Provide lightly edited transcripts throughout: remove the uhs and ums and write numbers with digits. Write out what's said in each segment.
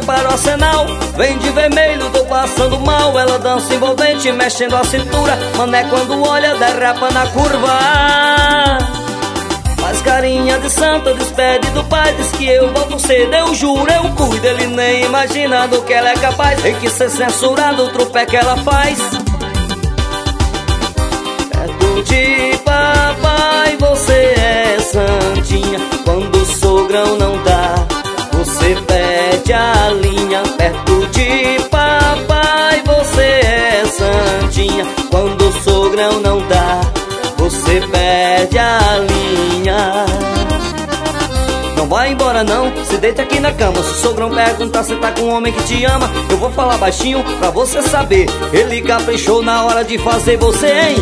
prepara o arsenal. Vem de vermelho, tô passando mal. Ela dança envolvente, mexendo a cintura. Mané quando olha, derrapa na curva. Faz carinha de santa, despede do pai. Diz que eu volto cedo, eu juro, eu cuido. Ele nem imagina do que ela é capaz. Tem que ser censurado o trupé que ela faz. Perto de papai você é santinha. Quando o sogrão não dá, você perde a linha. Perto de papai você é santinha. Quando o sogrão não dá, você perde a linha. Não vai embora não, se deita aqui na cama. Se o sogrão perguntar se tá com um homem que te ama, eu vou falar baixinho pra você saber. Ele caprichou na hora de fazer você, hein?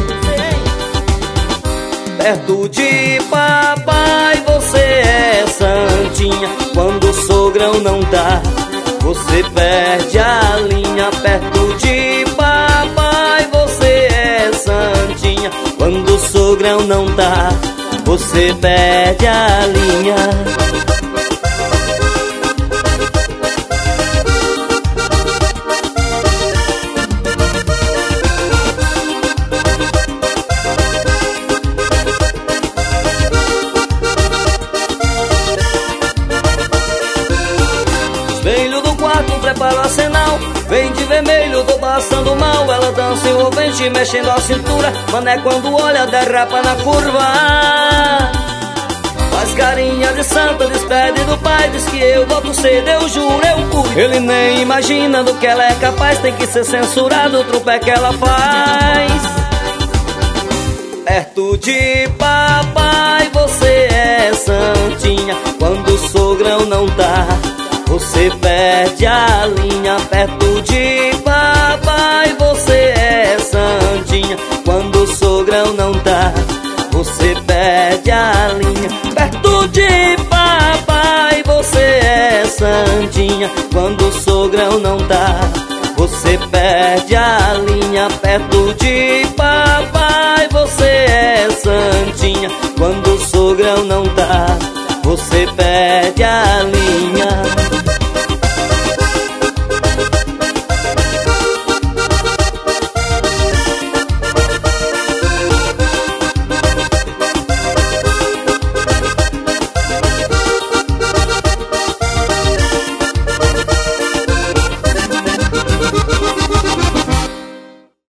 Perto de papai você é santinha. Quando o sogrão não dá, você perde a linha. Perto de papai você é santinha. Quando o sogrão não dá, você perde a linha. Espelho do quarto, prepara o arsenal. Vem de vermelho, tô passando mal. Ela dança envolvente, mexendo a cintura. Mané quando olha, derrapa na curva. Faz carinha de santa, despede do pai. Diz que eu volto cedo, eu juro, eu cuido. Ele nem imagina do que ela é capaz. Tem que ser censurado o trupé que ela faz. Perto de papai você é santinha. Quando o sogrão não dá, você perde a linha. Perto de papai você é santinha. Quando o sogrão não dá, você perde a linha. Perto de papai você é santinha. Quando o sogrão não dá, você perde a linha. Perto de papai